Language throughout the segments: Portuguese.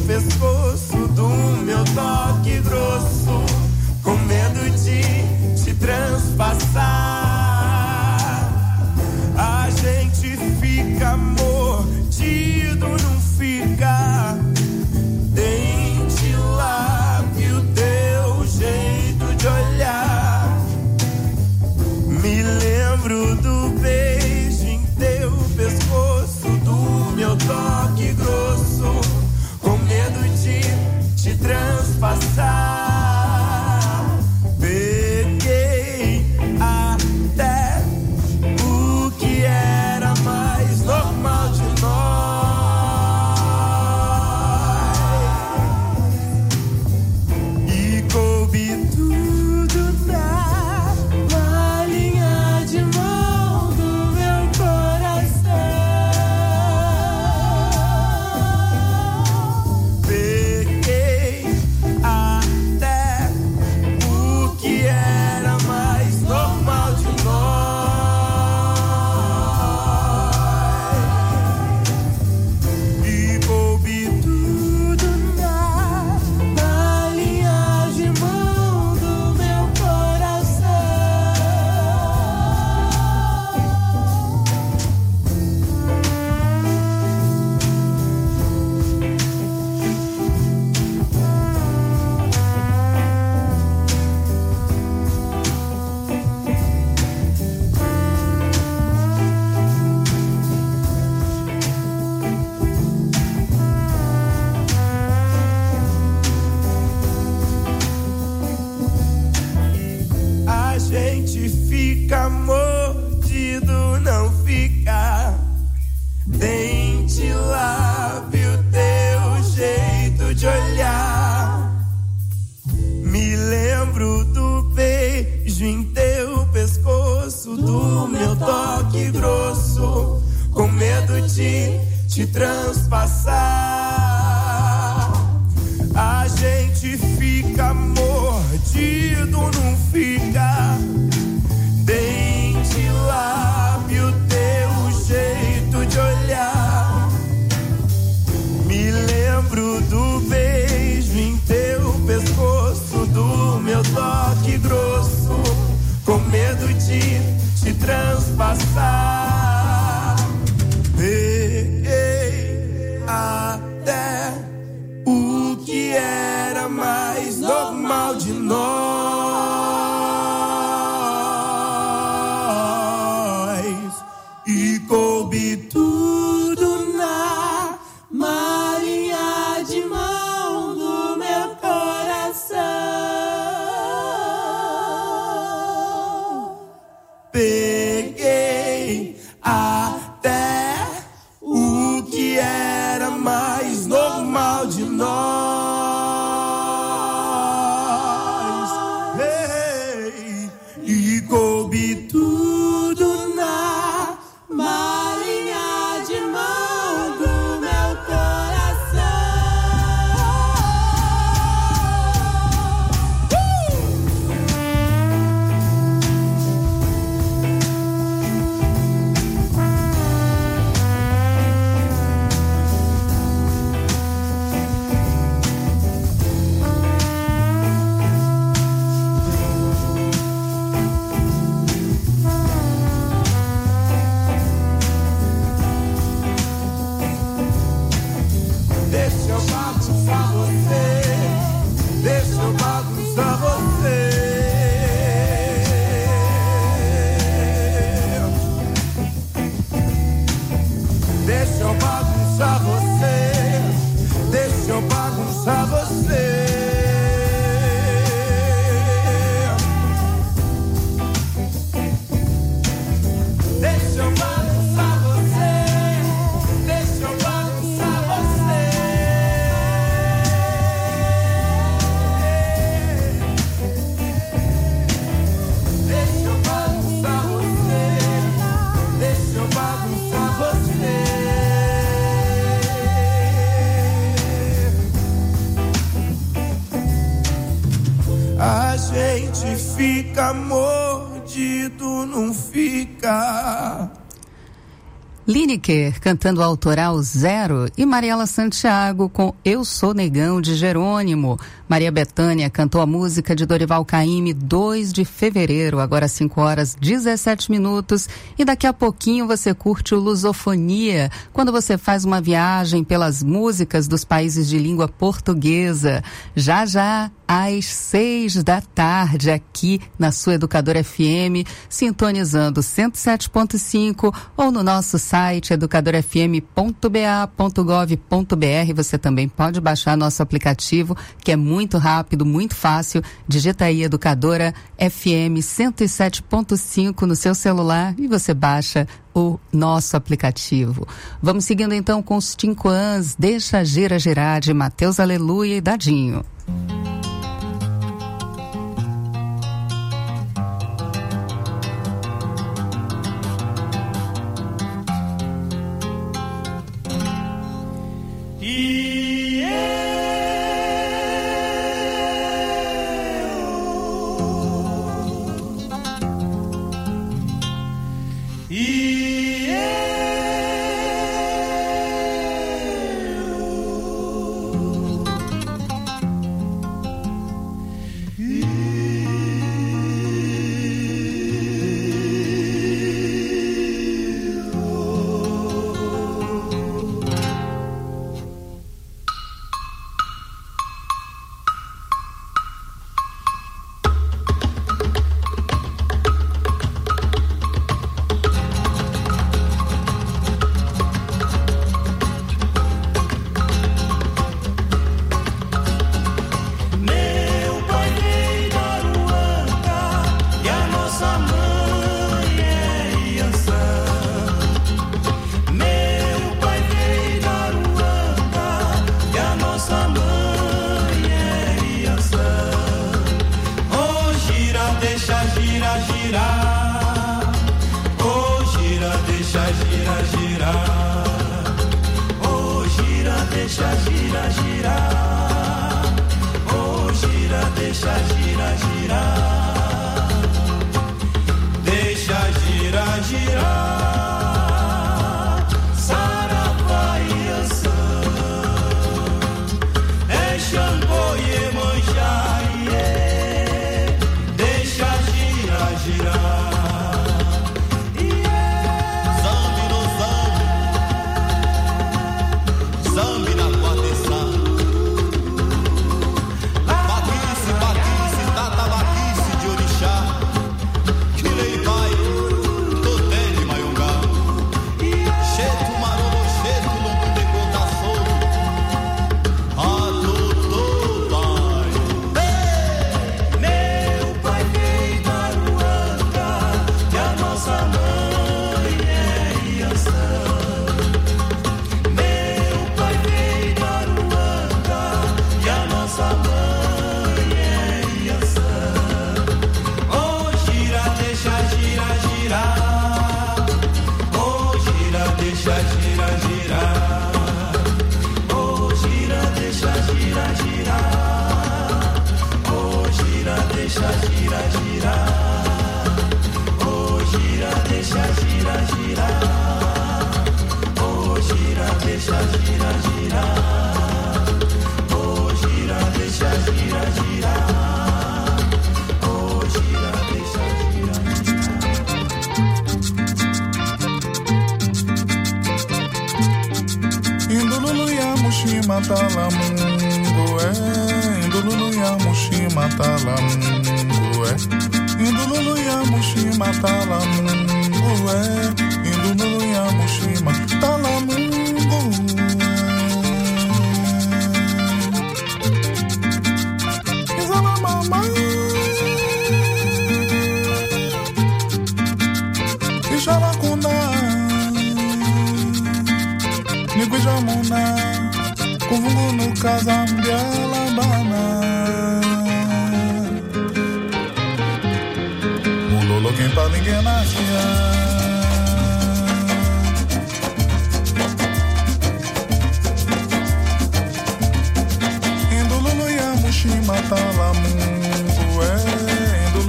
pescoço do meu toque grosso, com medo de te transpassar. A gente fica mordido, não fica. Dente, lábio, teu jeito de olhar. Me lembro do beijo em teu pescoço, do meu toque grosso, com medo de te transpassar. Peguei até o que era mais normal de nós, e coube tudo na linha de mão do meu coração. Peguei até o que era mais normal de nós, e coube tudo na linha de mão do meu coração. A gente fica mordido, não fica. Dente, lábio, teu jeito de olhar. Me lembro do beijo em teu pescoço, do meu toque grosso, com medo de te transpassar. A gente fica mordido, não fica. Dente, lábio, teu jeito de olhar. Me lembro do beijo em teu pescoço, do meu toque grosso, com medo de te transpassar. Peguei até o que era mais normal de nós, e coube tudo na malinha de mão do meu coração. Peguei até o que era mais normal de nós, hey, e coube tudo na malinha de mão do meu coração. Deixa eu bagunçar você, deixa eu bagunçar você. Deixa eu bagunçar você, deixa eu bagunçar você. Deixa eu bagunçar você, deixa eu bagunçar você. Deixa eu bagunçar você, deixa eu bagunçar você. A gente fica mordido, não fica. Lineker cantando autoral Zero e Mariela Santiago com Eu Sou Negão de Jerônimo. Maria Bethânia cantou a música de Dorival Caymmi 2 de fevereiro, agora 5h17. E daqui a pouquinho você curte o Lusofonia, quando você faz uma viagem pelas músicas dos países de língua portuguesa. Já já, às 6h, aqui na sua Educadora FM, sintonizando 107.5 ou no nosso site educadorafm.ba.gov.br. Você também pode baixar nosso aplicativo, que é muito rápido, muito fácil. Digita aí Educadora FM 107.5 no seu celular e você baixa o nosso aplicativo. Vamos seguindo então com os Tinquãs, Deixa Gira Girar, de Mateus Aleluia e Dadinho.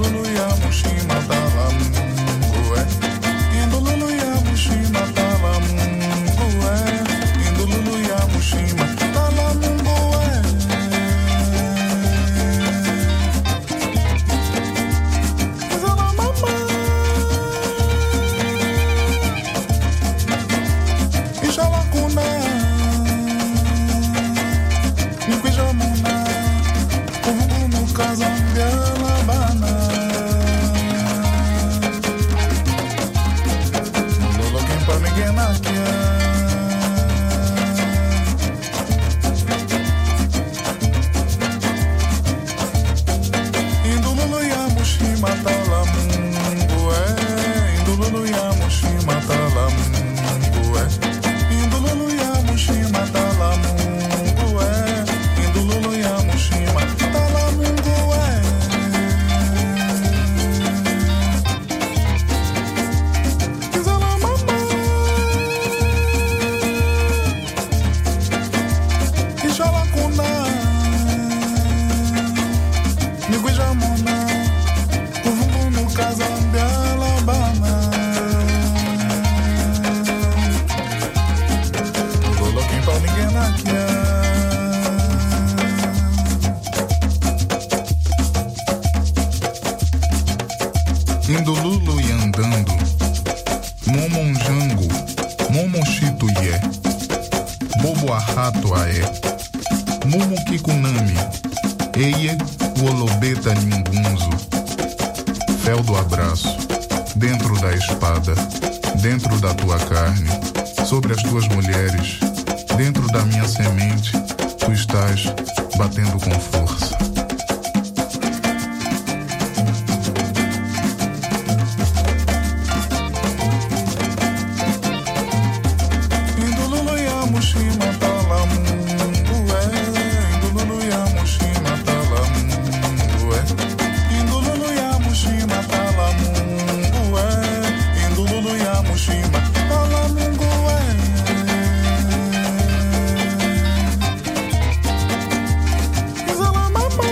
Indululu ya mushima talamungu bobo arrato aé. Mumu kikunami, eie wolobeta ningunzo. Fel do abraço, dentro da espada, dentro da tua carne, sobre as tuas mulheres, dentro da minha semente, tu estás batendo com força. Mama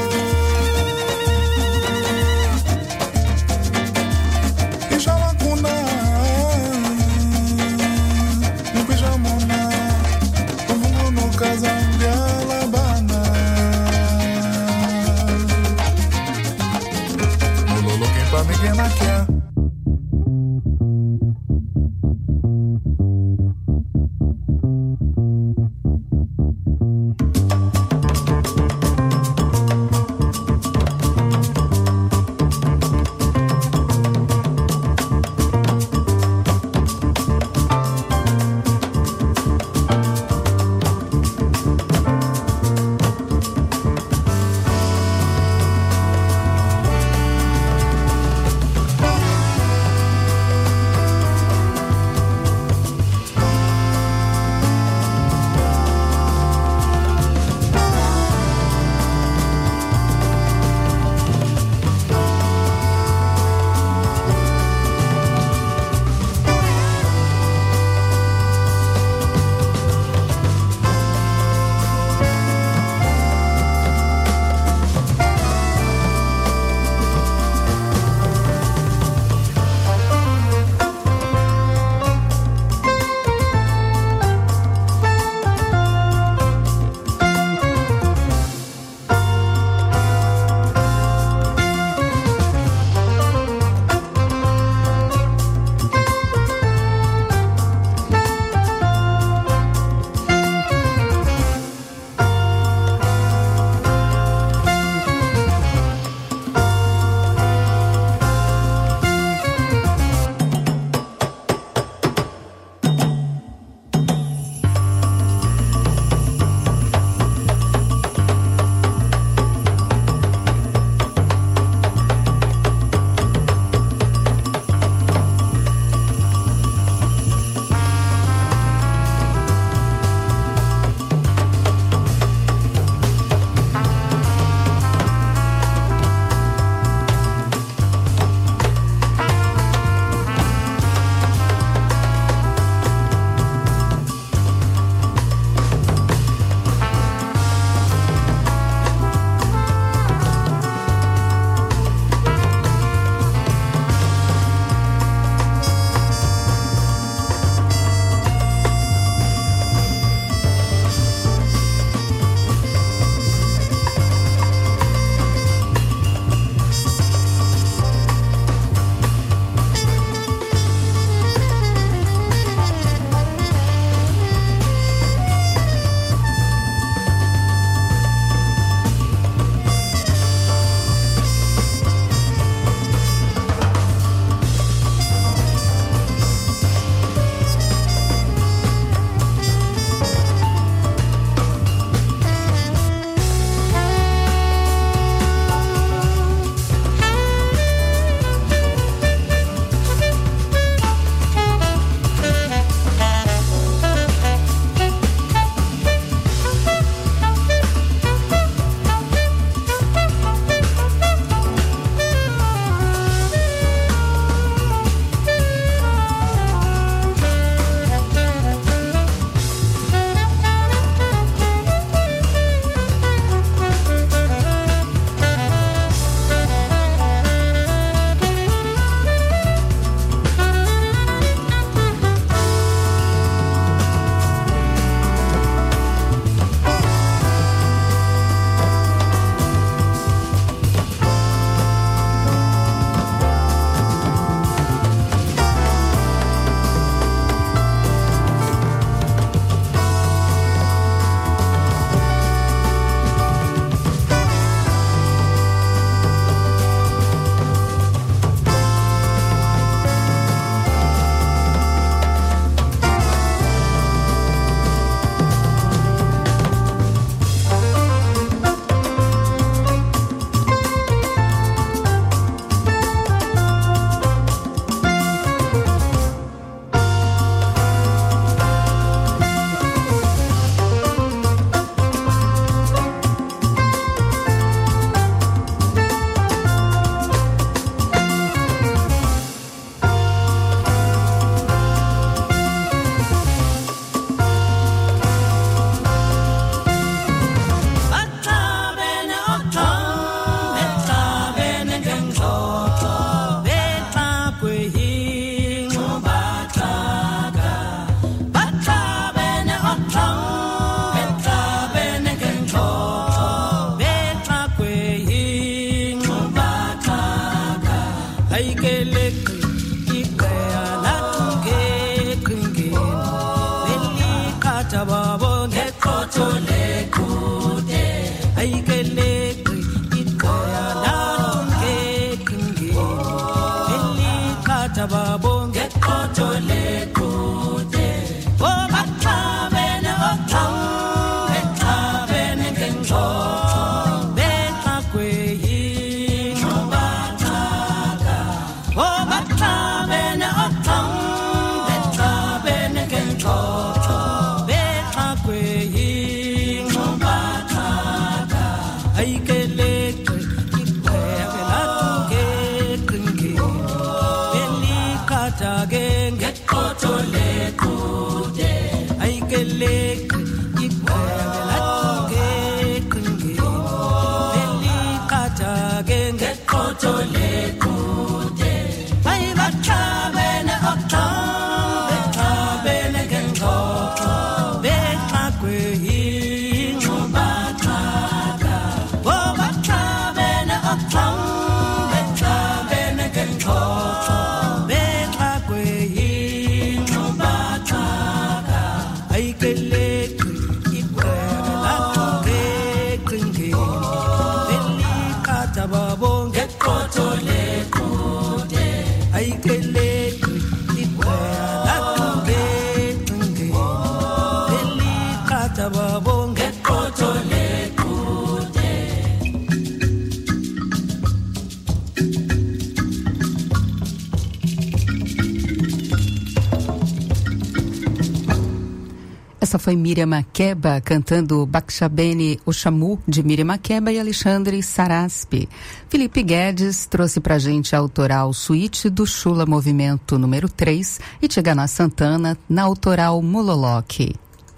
Essa foi Miriam Makeba cantando Bakshabene Oxamu, de Miriam Makeba e Alexandre Saraspe. Felipe Guedes trouxe pra gente a autoral Suíte do Chula Movimento número 3 e Tigana Santana na autoral Mololoque.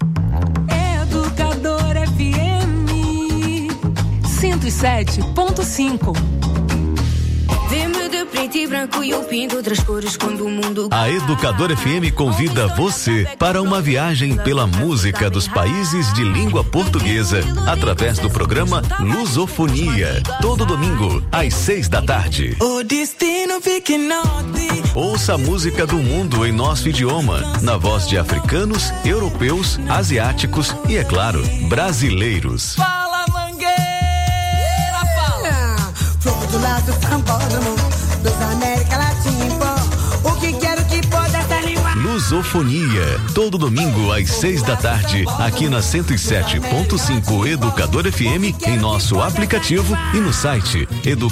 Educador FM 107.5. Preto e branco e eu pinto outras cores quando o mundo... A Educador FM convida você para uma viagem pela música dos países de língua portuguesa através do programa Lusofonia, todo domingo às 6 da tarde. O destino fica norte. Ouça a música do mundo em nosso idioma, na voz de africanos, europeus, asiáticos e, é claro, brasileiros. Fala, Mangueira, fala! Fogo do lado tambor, dos América Latina, o que quero que pode essa língua. Lusofonia, todo domingo às 6 da tarde, aqui na 107.5 Educador FM, em nosso aplicativo e no site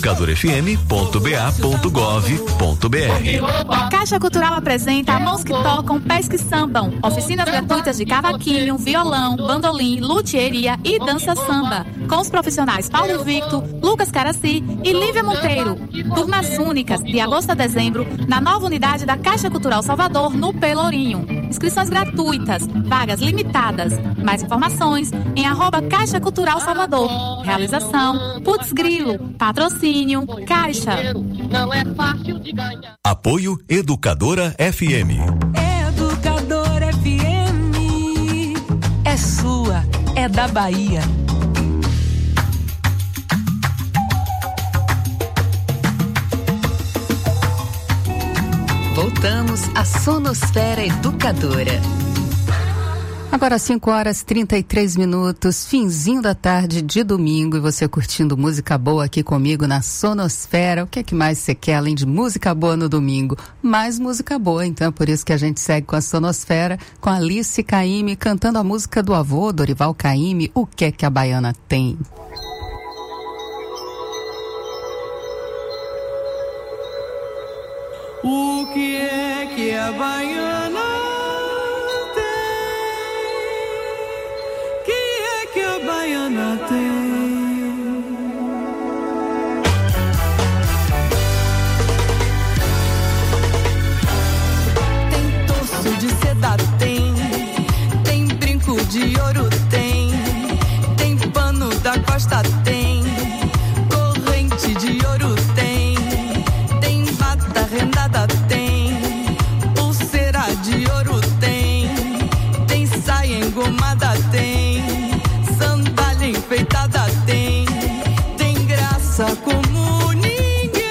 educadorfm.ba.gov.br. Caixa Cultural apresenta Mãos que Tocam, Pés que Sambam. Oficinas gratuitas de cavaquinho, violão, bandolim, luthieria e dança samba. Com os profissionais Paulo Victor, Lucas Caraci e Lívia Monteiro. Turmas únicas, de agosto a dezembro, na nova unidade da Caixa Cultural Salvador, no Pelourinho. Inscrições gratuitas, vagas limitadas. Mais informações em @Caixa Cultural Salvador. Realização Putz Grilo. Patrocínio Caixa. Não é fácil de ganhar. Apoio Educadora FM. Educadora FM é sua, é da Bahia. Voltamos à Sonosfera Educadora. Agora 5h33, finzinho da tarde de domingo, e você curtindo música boa aqui comigo na Sonosfera. O que é que mais você quer além de música boa no domingo? Mais música boa, então é por isso que a gente segue com a Sonosfera, com a Alice Caymmi cantando a música do avô, Dorival Caymmi, O Que é que a Baiana Tem. O que é que a baiana tem? Que é que a baiana tem? Tem torso de seda, tem brinco de ouro, tem pano da costa, tem corrente de ouro, tem bata rendada, tem pulseira de ouro, tem saia engomada, tem sandália enfeitada, tem graça como ninguém.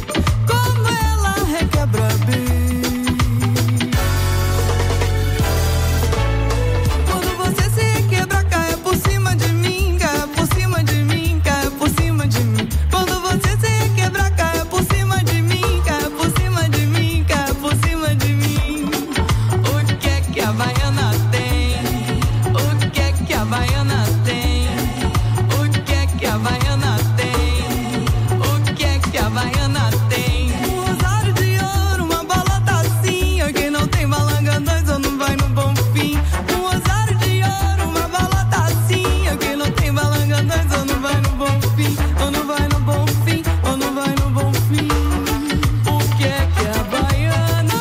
Como ela requebra bem. Havaiana tem? O que é que a Havaiana tem? O que é que a Havaiana tem? O que é que a Havaiana tem? Um rosário de ouro, uma bola tacinha. Quem não tem balanga dois ou não vai no Bonfim. Um rosário de ouro, uma bola tacinha. Quem não tem balanga dois ou não vai no Bonfim. Ou não vai no Bonfim, ou não vai no Bonfim. O que é que a Havaiana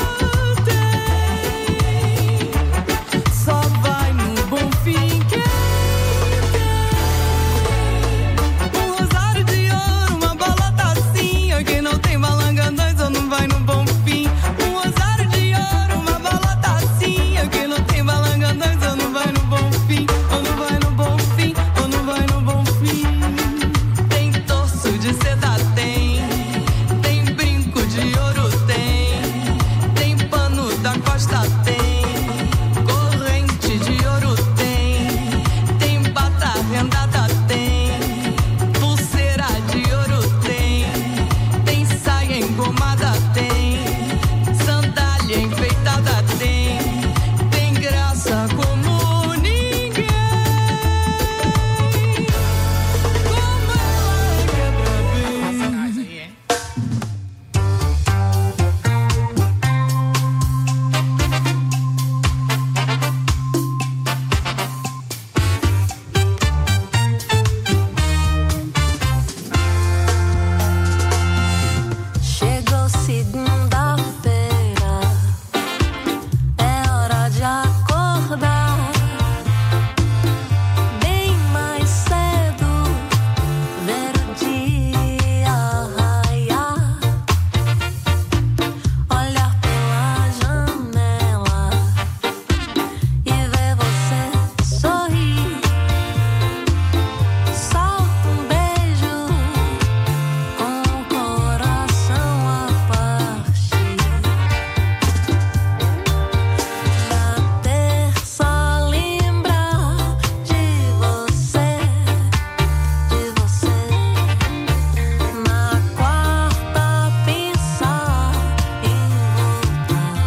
tem? Só vai no Bonfim quem tem. Um rosário de ouro, uma bola tacinha. Quem não tem balanga dois ou não vai no Bonfim. Um rosário de ouro, uma bola tacinha. Quem não tem balanga dois ou não vai no Bonfim. Ou não vai no Bonfim, ou não vai no Bonfim. Tem torso de seda, tem. Tem brinco de ouro, tem. Tem pano da costa, tem. Corrente de ouro, tem. Tem bata rendada, tem. Pulseira de ouro, tem. Tem saia engomada, tem. Sandália enfeitada, tem. Tem graça como ninguém. Como ela quebra bem. Chegou segunda-feira, é hora de acordar bem mais cedo, ver o dia raiar, olhar pela janela e ver você sorrir. Solta um beijo com o coração a partir. Na terça lembrar de você, na quarta pensar em voltar,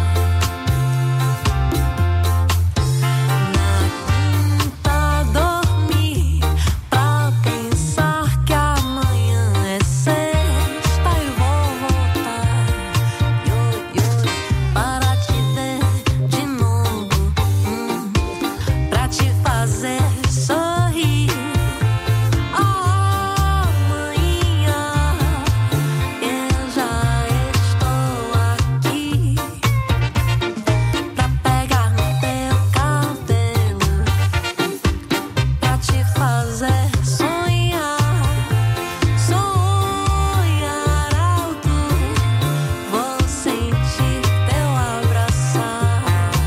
na quinta dormir pra pensar que amanhã é sexta e vou voltar, para te ver de novo, pra te fazer sorrir. Amanhã eu já estou aqui pra pegar no teu cabelo, pra te fazer sonhar, sonhar alto. Vou sentir teu abraçar.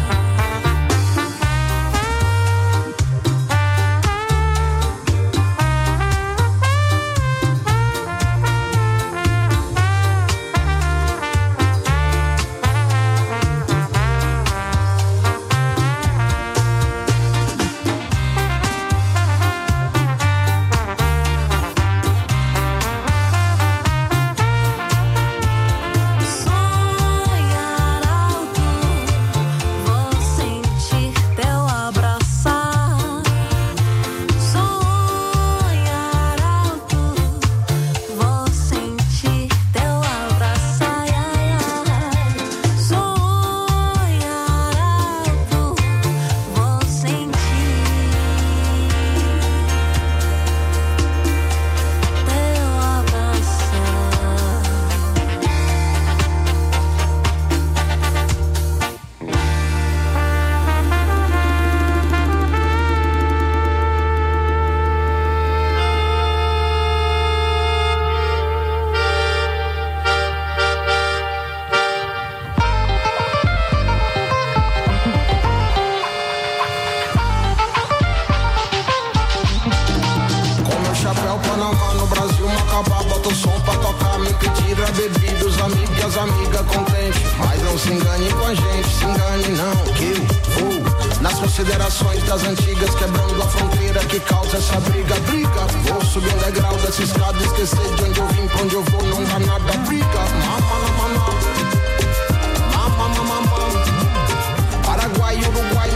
Sonhar alto, vou sentir teu abraçar. Sonhar alto, vou sentir teu abraçar. Sonhar alto, vou sentir teu abraçar. Com meu chapéu Panamá no Brasil, Macabá, bota o som pra tocar. Me pediram a bebida, os amigos e as amigas contentes. Mas não se engane com a gente, se engane não, que eu vou nas considerações das antigas, quebrando a fronteira que causa essa briga. Vou subir um degrau dessa escada, esquecer de onde eu vim, pra onde eu vou, não dá nada. Briga, Paraguai, Uruguai,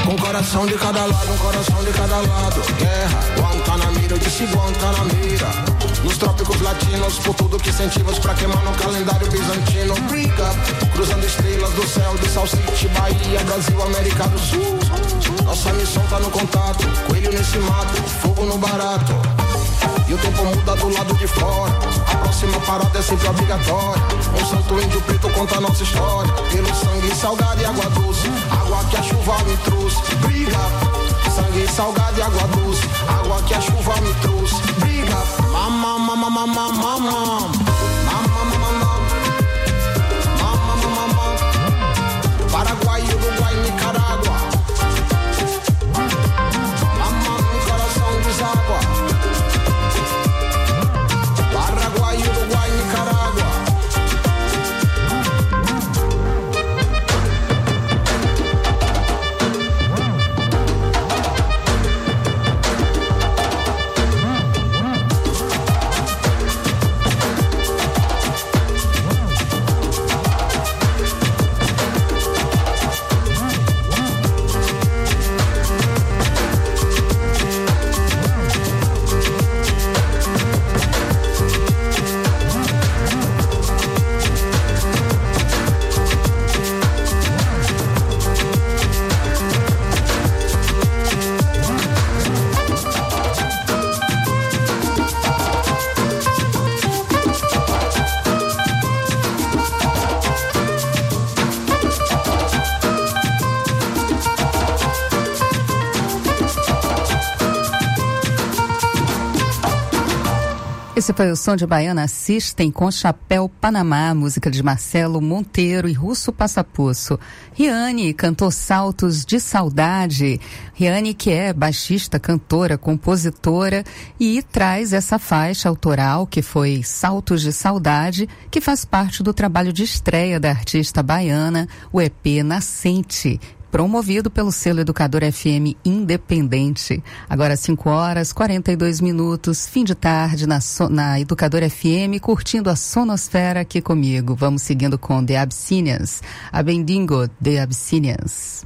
Com coração de cada lado, um coração de cada lado. Guerra, Guantanamera, eu disse Guantanamera. Nos trópicos latinos, por tudo que sentimos pra queimar no calendário bizantino. Briga, cruzando estrelas do céu de Sal City, Bahia, Brasil, América do Sul. Nossa missão tá no contato, coelho nesse mato, fogo no barato. E o tempo muda do lado de fora. A próxima parada é sempre obrigatória. Um santo índio preto conta a nossa história. Pelo sangue salgado e água doce, água que a chuva me trouxe. Briga, sangue salgado e água doce, água que a chuva me trouxe. Briga, mama, mama, mama, mama, mama, mama, mama, mama, mama. Paraguai, Uruguai, Nicarágua. Mama, meu coração deságua. Paraguai, Uruguai, Nicarágua. Esse foi o som de Baiana System com Chapéu Panamá, música de Marcelo Monteiro e Russo Passapoço. Riane cantou Saltos de Saudade. Riane, que é baixista, cantora, compositora, e traz essa faixa autoral que foi Saltos de Saudade, que faz parte do trabalho de estreia da artista baiana, o EP Nascente, promovido pelo selo Educador FM Independente. Agora 5h42, fim de tarde na Educador FM, curtindo a sonosfera aqui comigo. Vamos seguindo com The Abyssinians, a Bendingo The Abyssinians.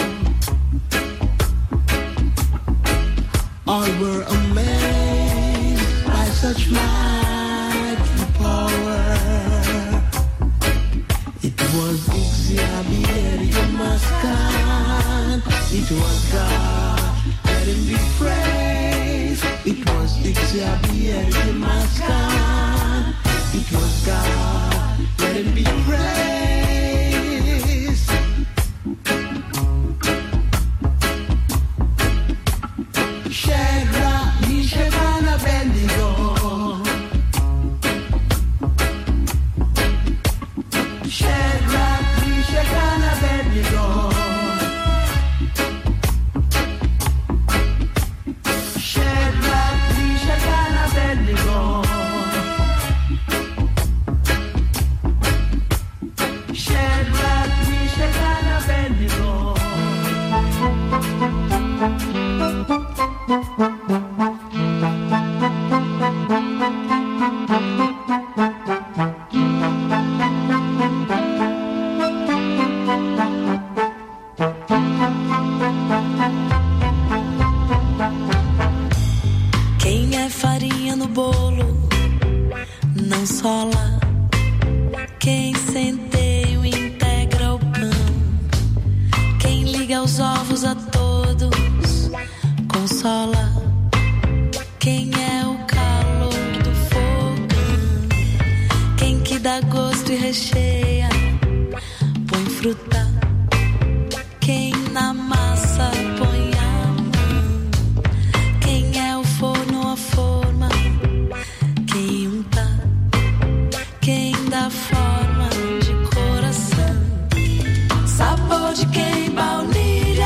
All were amazed such mighty power. It was Ixia Mascan. It was God, let him be praised. It was Ixia Mascan. It was God, let him be praised. Shadrach, Meshach, and Abednego. Shadrach, Meshach, and Abednego. Shadrach, Meshach, and Abednego. Shadrach, Meshach, and Abednego. Quem é farinha no bolo não sola. Quem centeio integra o pão. Quem liga os ovos a todos consola. Quem é o calor do fogão. Quem que dá gosto e recheia, põe fruta. Quem na massa põe a mão. Quem é o forno, a forma. Quem unta. Quem dá forma de coração. Sabor de quem baunilha,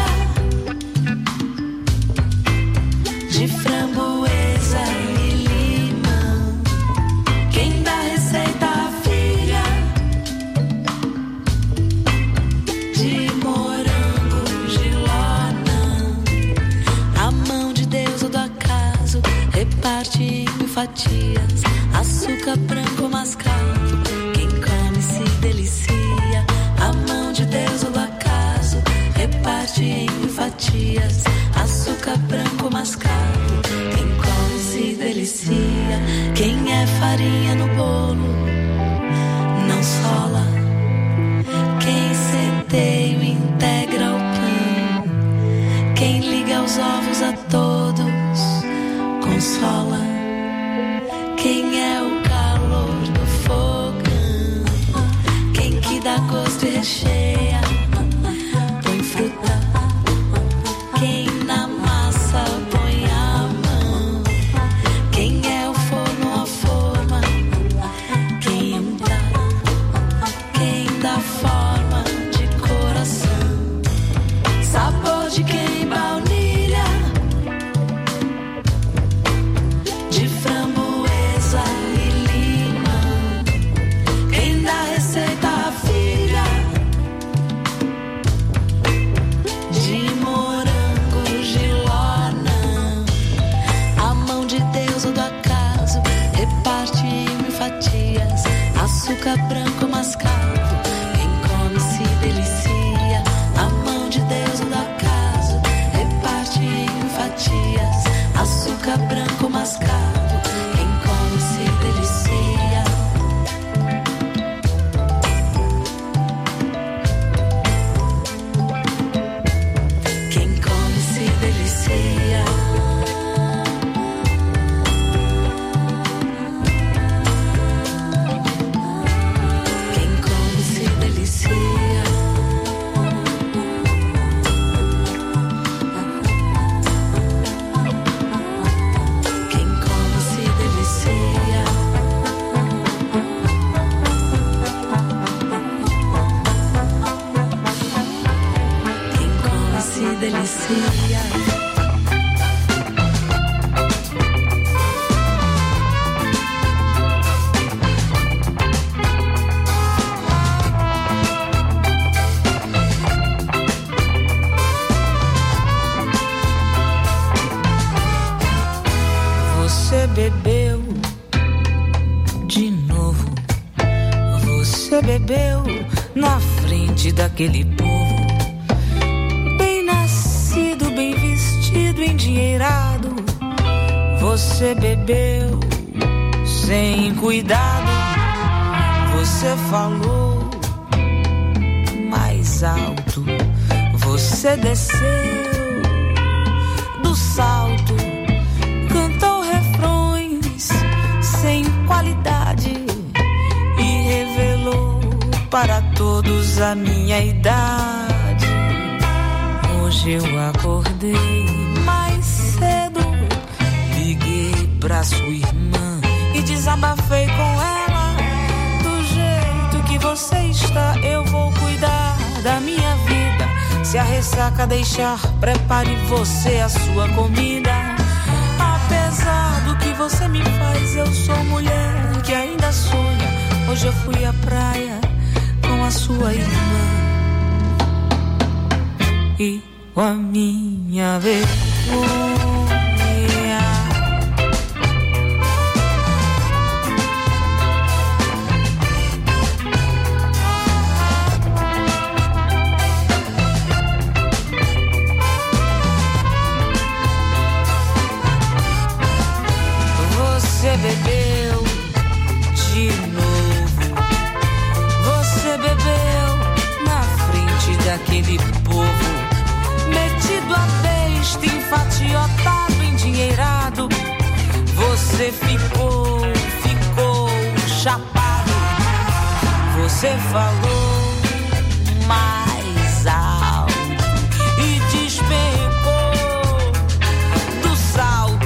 de framboesa e limão. Quem dá receita à filha, de morango, giló não. A mão de Deus ou do acaso reparte em fatias. Açúcar branco mascavo, quem come se delicia. A mão de Deus ou do acaso reparte em fatias. Açúcar branco mascavo, quem come se delicia. Quem é farinha no bolo não sola. Quem centeio integra o pão. Quem liga os ovos a todos consola. Quem é o calor do fogão. Quem que dá gosto e recheia, põe fruta. Quem na massa põe a mão. Quem é o forno, a forma. Quem unta. Quem dá forma de coração. Sabor de quem baunilha, de framboesa e limão. Quem dá receita à filha, de morango, giló não. A mão de Deus ou do acaso reparte em fatias. Açúcar branco mascavo, quem come se delicia. A mão de Deus ou do acaso reparte em fatias. Açúcar branco mascavo, quem come se delicia. Quem come se delicia. Quem come se delicia. Quem come se delicia. Quem come se delicia. Você bebeu de novo. Você bebeu na frente daquele povo. Bem nascido, bem vestido, endinheirado. Você bebeu sem cuidado. Você falou mais alto, você desceu do salto, cantou refrões sem qualidade e revelou para todos a minha idade. Hoje eu acordei mais cedo, liguei pra sua irmã e desabafei com ela. Do jeito que você está, eu vou cuidar da minha vida. Se a ressaca deixar, prepare você a sua comida. Apesar do que você me faz, eu sou mulher que ainda sonha. Hoje eu fui à praia com a sua irmã e com a minha vergonha. Você bebeu de novo, você bebeu na frente daquele povo, metido a besta, enfatiotado, endinheirado. Você ficou chapado, você falou mais alto e despencou do salto.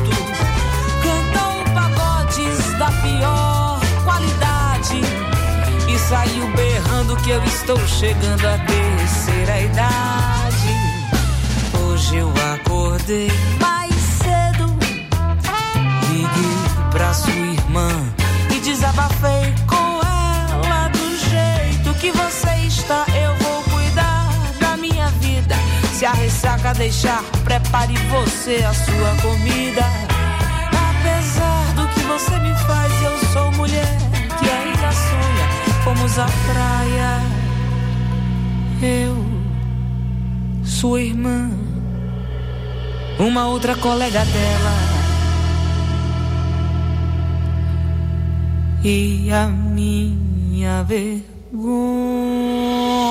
Da pior qualidade e saiu berrando que eu estou chegando à terceira idade. Hoje eu acordei mais cedo, liguei pra sua irmã e desabafei com ela. Do jeito que você está, eu vou cuidar da minha vida. Se a ressaca deixar, prepare você a sua comida. Apesar do que você me faz, eu sou mulher que ainda sonha. Fomos à praia, eu, sua irmã, uma outra colega dela e a minha vergonha.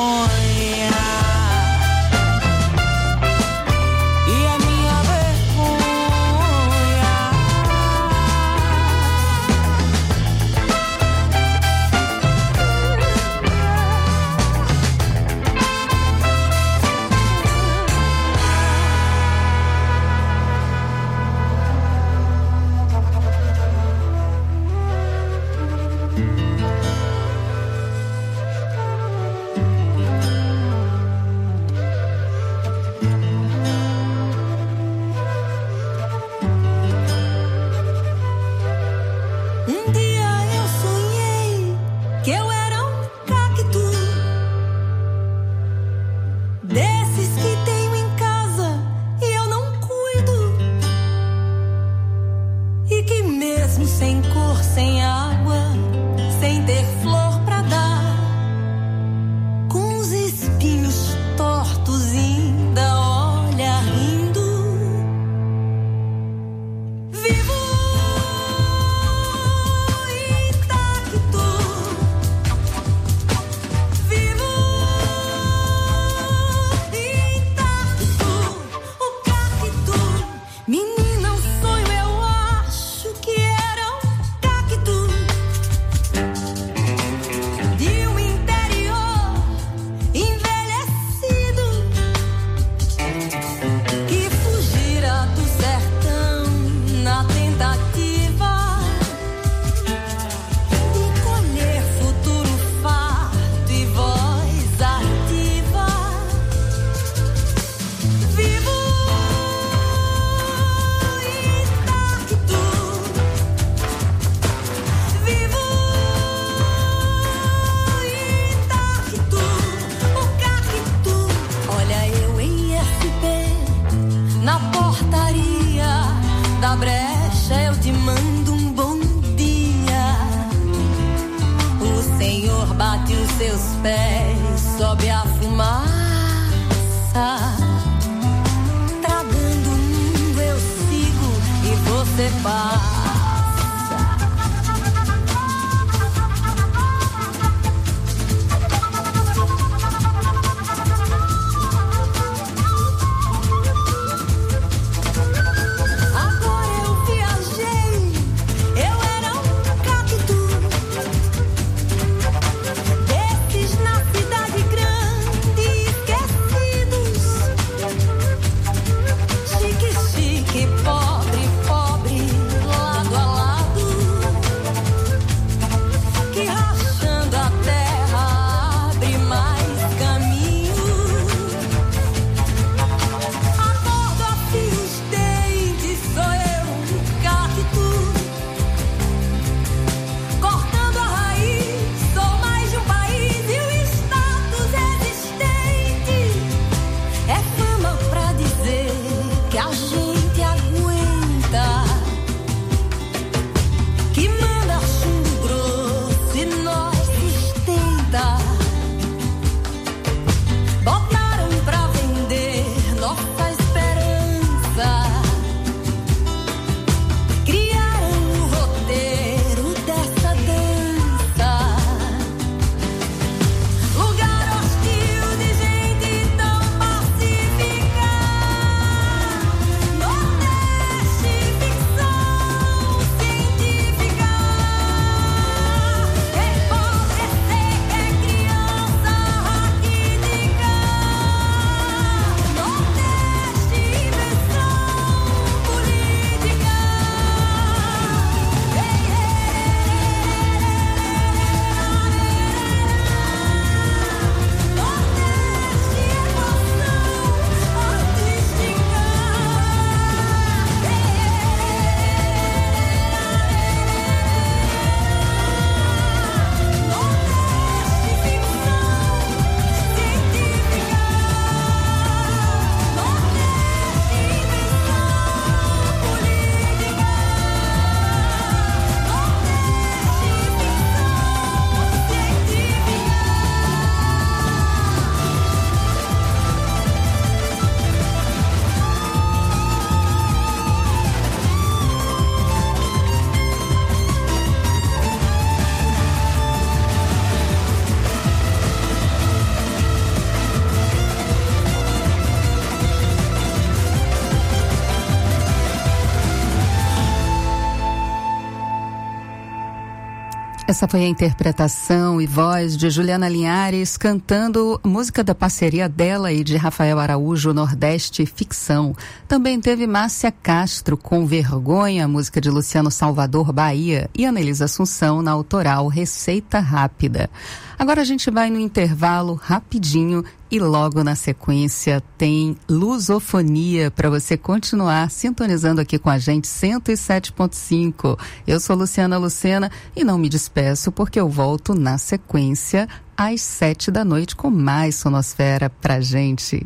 Essa foi a interpretação e voz de Juliana Linhares cantando música da parceria dela e de Rafael Araújo, Nordeste Ficção. Também teve Márcia Castro com Vergonha, música de Luciano Salvador, Bahia, e Anelisa Assunção na autoral Receita Rápida. Agora a gente vai no intervalo rapidinho e logo na sequência tem Lusofonia para você continuar sintonizando aqui com a gente, 107.5. Eu sou Luciana Lucena e não me despeço porque eu volto na sequência às 7 da noite com mais Sonosfera pra gente.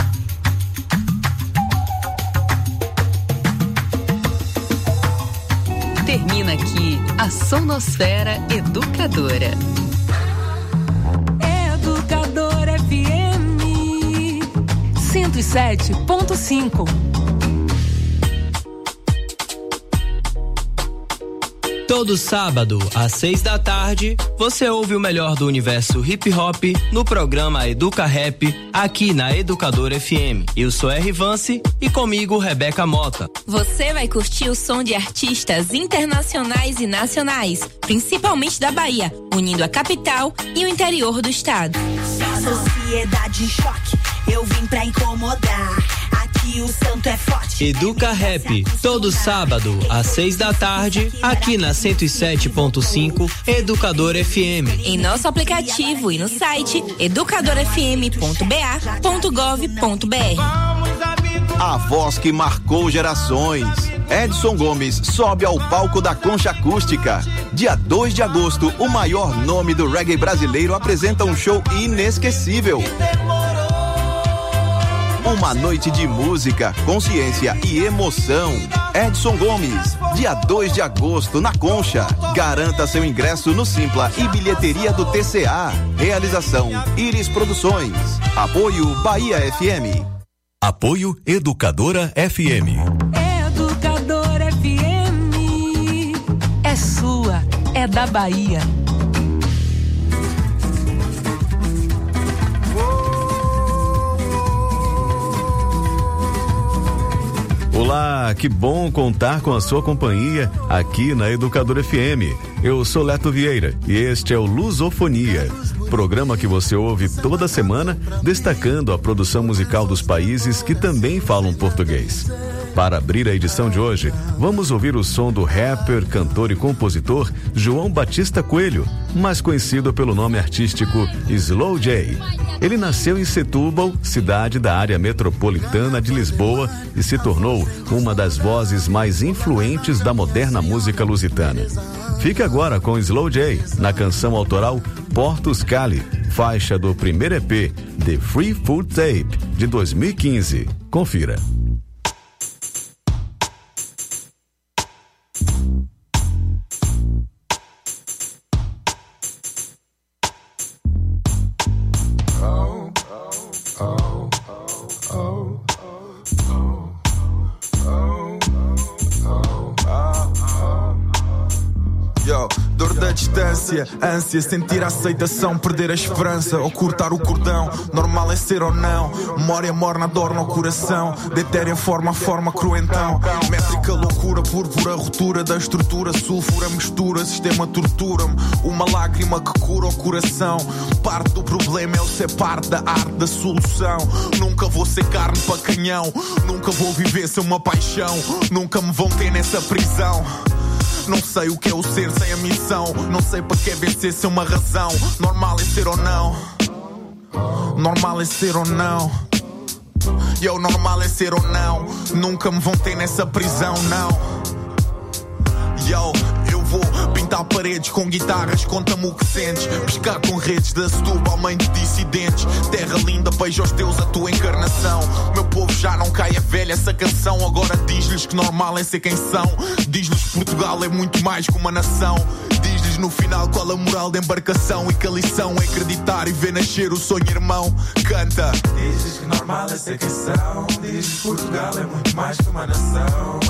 Termina aqui a Sonosfera Educadora. Educadora FM 107.5. Todo sábado, às 6 da tarde, você ouve o melhor do universo hip hop no programa Educa Rap, aqui na Educadora FM. Eu sou R. Vance e comigo Rebeca Mota. Você vai curtir o som de artistas internacionais e nacionais, principalmente da Bahia, unindo a capital e o interior do estado. Sociedade em choque, eu vim pra incomodar. Aqui o santo é forte. Educa Rap, todo sábado, às 6 da tarde, aqui na 107.5 Educadora FM. Em nosso aplicativo e no site educadorafm.ba.gov.br. A voz que marcou gerações. Edson Gomes sobe ao palco da Concha Acústica. Dia 2 de agosto, o maior nome do reggae brasileiro apresenta um show inesquecível. Uma noite de música, consciência e emoção. Edson Gomes, dia 2 de agosto na Concha. Garanta seu ingresso no Simpla e bilheteria do TCA. Realização Iris Produções. Apoio Bahia FM. Apoio Educadora FM. Educadora FM é sua, é da Bahia. Olá, que bom contar com a sua companhia aqui na Educadora FM. Eu sou Leto Vieira e este é o Lusofonia, programa que você ouve toda semana destacando a produção musical dos países que também falam português. Para abrir a edição de hoje, vamos ouvir o som do rapper, cantor e compositor João Batista Coelho, mais conhecido pelo nome artístico Slow J. Ele nasceu em Setúbal, cidade da área metropolitana de Lisboa, e se tornou uma das vozes mais influentes da moderna música lusitana. Fique agora com Slow J, na canção autoral Portus Cali, faixa do primeiro EP, The Free Food Tape, de 2015. Confira. Ânsia, sentir a aceitação, perder a esperança ou cortar o cordão. Normal é ser ou não, memória morna, dor no coração. Detéria forma a forma cruentão. Métrica loucura, púrpura, ruptura da estrutura. Sulfura, mistura, sistema tortura-me. Uma lágrima que cura o coração. Parte do problema é eu ser parte da arte da solução. Nunca vou ser carne para canhão. Nunca vou viver sem uma paixão. Nunca me vão ter nessa prisão. Não sei o que é o ser sem a missão. Não sei para que vencer sem uma razão. Normal é ser ou não. Normal é ser ou não. Eu normal é ser ou não. Nunca me vão ter nessa prisão, não. Yo, eu vou pintar paredes com guitarras, conta-me o que sentes. Pescar com redes da Setúbal, mãe de dissidentes. Terra linda, beija aos teus a tua encarnação. Meu povo já não cai a velha essa canção. Agora diz-lhes que normal é ser quem são. Diz-lhes que Portugal é muito mais que uma nação. Diz-lhes no final qual a moral da embarcação. E que a lição é acreditar e ver nascer o sonho irmão. Canta. Diz-lhes que normal é ser quem são. Diz-lhes que Portugal é muito mais que uma nação.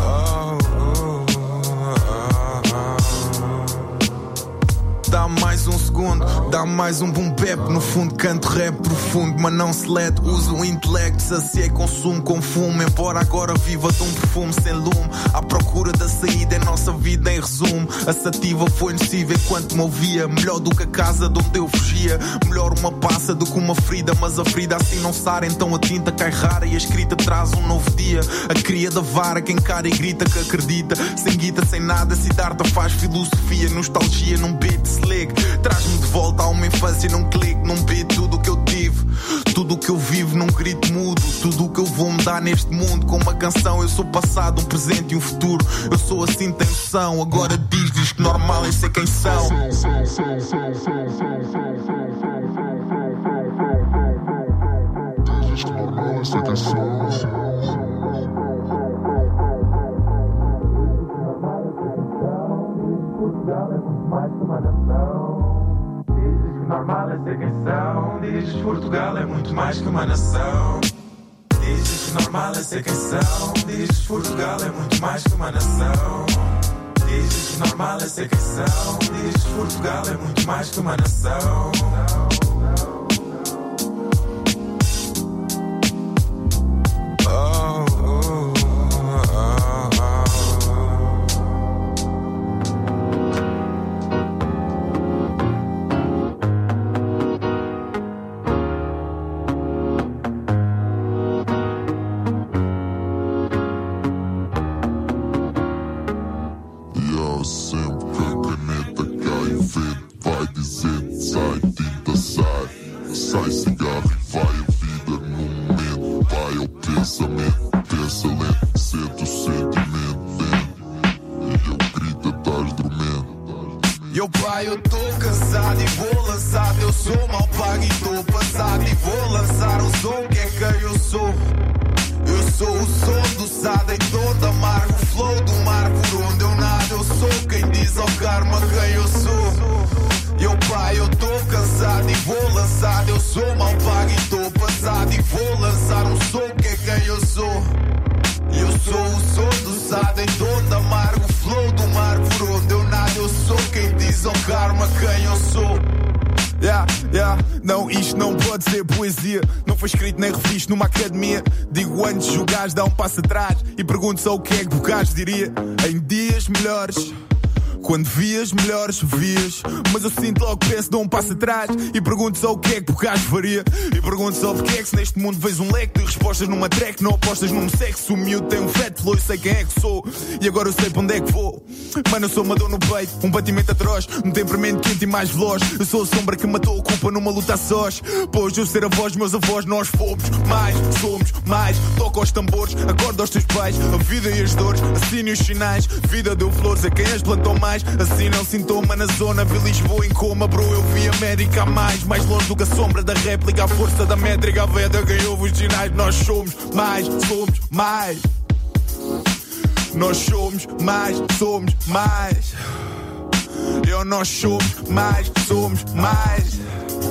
Dá mais um segundo, dá mais um boom bap. No fundo canto rap profundo, mas não selete. Uso o intelecto, saciei consumo com fumo. Embora agora viva de um perfume sem lume. À procura da saída é nossa vida em resumo. A sativa foi nociva enquanto me ouvia. Melhor do que a casa de onde eu fugia. Melhor uma passa do que uma ferida. Mas a ferida assim não sara, então a tinta cai rara. E a escrita traz um novo dia. A cria da vara, quem cara e grita que acredita. Sem guita, sem nada, Siddhartha faz filosofia. Nostalgia num beat slick. Traz-me de volta a uma infância num clique. Num beat tudo o que eu tive, tudo o que eu vivo num grito mudo. Tudo o que eu vou mudar neste mundo. Com uma canção eu sou passado, um presente e um futuro. Eu sou assim, tem noção. Agora diz que normal é ser quem são. Diz que normal é ser quem são. Normal é ser quem são. Dizes que Portugal é muito mais que uma nação. Dizes que normal é ser quem são. Dizes que Portugal é muito mais que uma nação. Dizes que normal é ser quem são. Dizes que Portugal é muito mais que uma nação. Não, isto não pode ser poesia. Não foi escrito nem revisto numa academia. Digo antes de jogares, dá um passo atrás e pergunto só o que é que Bocage diria. Em dias melhores, quando vias melhores, vias. Mas eu sinto logo que penso, dou um passo atrás e pergunto só o que é que Bocage faria. E pergunto só porque é que se neste mundo vês um leque de respostas numa track, não apostas num sexo. O miúdo tem um fat flow, eu sei quem é que sou. E agora eu sei para onde é que vou. Mano, eu sou uma dor no peito, um batimento atroz, um temperamento quente e mais veloz. Eu sou a sombra que matou a culpa numa luta a sós. Pois eu ser a voz dos meus avós, nós fomos mais, somos mais. Toca aos tambores, acorda aos teus pais. A vida e as dores, assine os sinais. Vida deu flores a quem as plantou mais. Assim não sintoma na zona, vi Lisboa em coma. Bro, eu vi América a mais longe do que a sombra da réplica. A força da métrica, a veda ganhou os sinais. Nós somos mais, somos mais. Nós somos mais, somos mais. Nós somos mais, somos mais.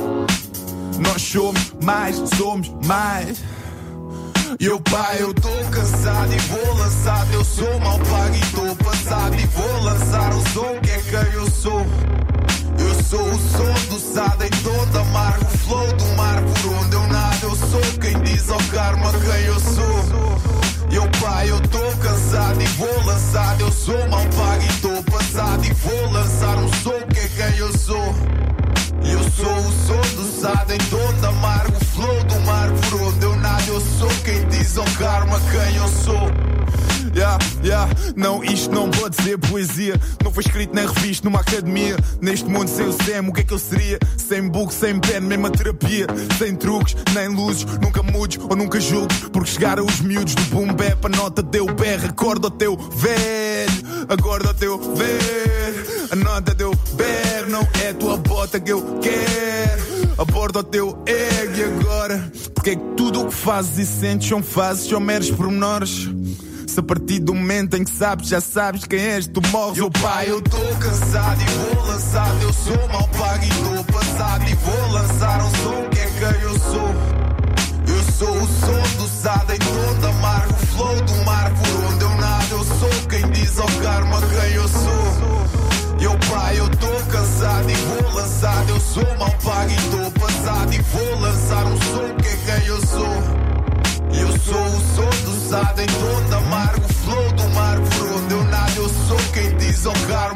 Nós somos mais, somos mais. Eu pai, eu tô cansado e vou lançado. Eu sou mal pago e tô passado. E vou lançar o som que é quem eu sou. Eu sou o som do Sada em todo amargo. O flow do mar por onde eu nado. Eu sou quem diz ao karma quem eu sou. Eu pai, eu tô cansado e vou lançado. Eu sou mal pago e tô passado. E vou lançar um som que é quem eu sou. Eu sou o som do Sada em todo amargo. O flow do mar por onde eu nado. Eu sou quem diz ao karma quem eu sou. Não, isto não pode ser poesia. Não foi escrito nem revisto numa academia. Neste mundo sem o SEM, o que é que eu seria? Sem book, sem pen, mesma terapia. Sem truques, nem luzes, nunca mudes ou nunca julgues. Porque chegaram os miúdos do boom bap. A nota deu berra, acorda o teu velho. Acorda o teu velho. A nota deu berra, não é tua bota que eu quero. Aborda o teu ego e agora? Porque é que tudo o que fazes e sentes são fases, são meros pormenores. Se a partir do momento em que sabes, já sabes quem és, tu morres. Eu pai, eu tô cansado e vou lançado. Eu sou mal pago e tô passado. E vou lançar um som que é quem eu sou. Eu sou o som do Sada em todo amargo. O flow do mar por onde eu nado. Eu sou quem diz ao karma quem eu sou. Eu pai, eu tô cansado e vou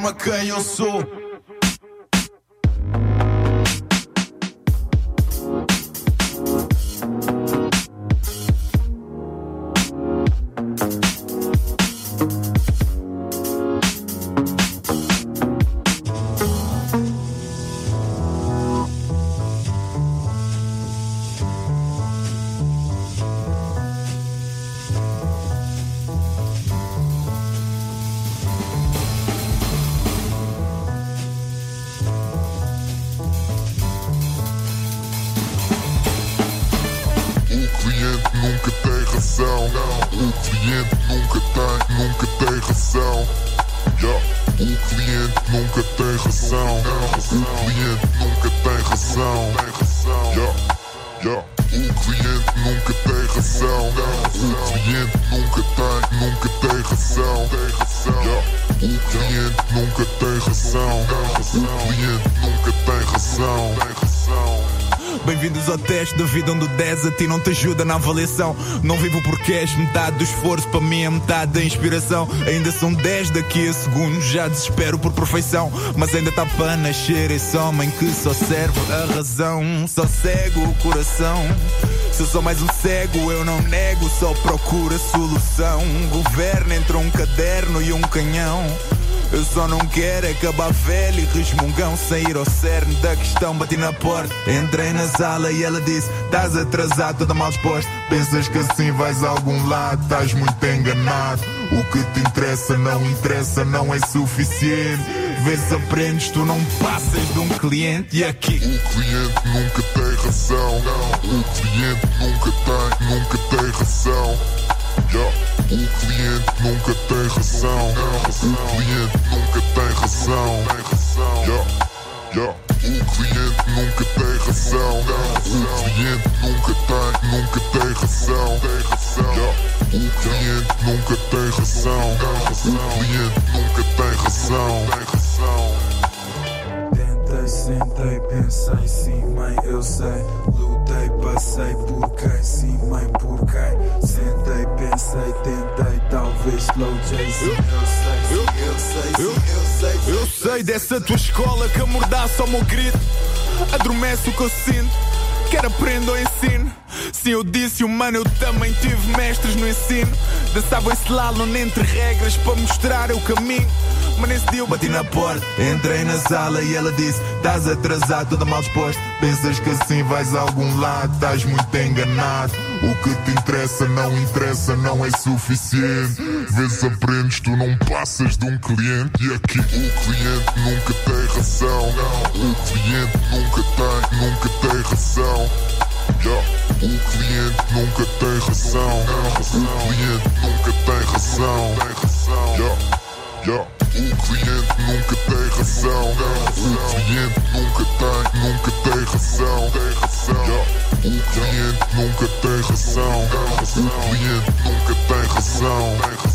forma quem eu sou. Bem-vindos ao teste da vida onde o 10 a ti não te ajuda na avaliação. Não vivo porque és metade do esforço, para mim é metade da inspiração. Ainda são 10 daqui a segundos, já desespero por perfeição. Mas ainda está para nascer esse homem que só serve a razão, só cego o coração. Se eu sou mais um cego, eu não nego, só procuro a solução. Governo entre um caderno e um canhão. Eu só não quero acabar velho e resmungão. Sair ao cerne da questão, bati na porta. Entrei na sala e ela disse: estás atrasado, toda mal disposta. Pensas que assim vais a algum lado, estás muito enganado. O que te interessa, não é suficiente. Vê se aprendes, tu não passas de um cliente. E aqui o cliente nunca tem razão. O cliente nunca tem razão. O cliente nunca tem razão. O cliente nunca tem razão. O cliente nunca tem razão. O cliente nunca tem razão. O cliente nunca tem razão. O cliente nunca tem razão. Tentei, sentei, pensei, sim, mãe, eu sei. Lutei, passei por quem, sim, mãe, por quem. Sentei, pensei, tentei, talvez slow Jason. Eu sei dessa tua escola que amordaça ao meu grito. Adormece o que eu sinto, quer aprendo ou ensino. Sim, eu disse, humano, eu também tive mestres no ensino. Dançava esse slalom entre regras para mostrar o caminho. Mas nesse dia eu bati na porta. Entrei na sala e ela disse: estás atrasado, toda mal disposta. Pensas que assim vais a algum lado, estás muito enganado. O que te interessa, não é suficiente. Vês, aprendes, tu não passas de um cliente. E aqui o cliente nunca tem razão. O cliente nunca tem razão. O cliente nunca tem razão. O cliente nunca tem razão. O cliente nunca tem razão. O cliente nunca tem razão. O cliente nunca tem razão. O cliente nunca tem razão.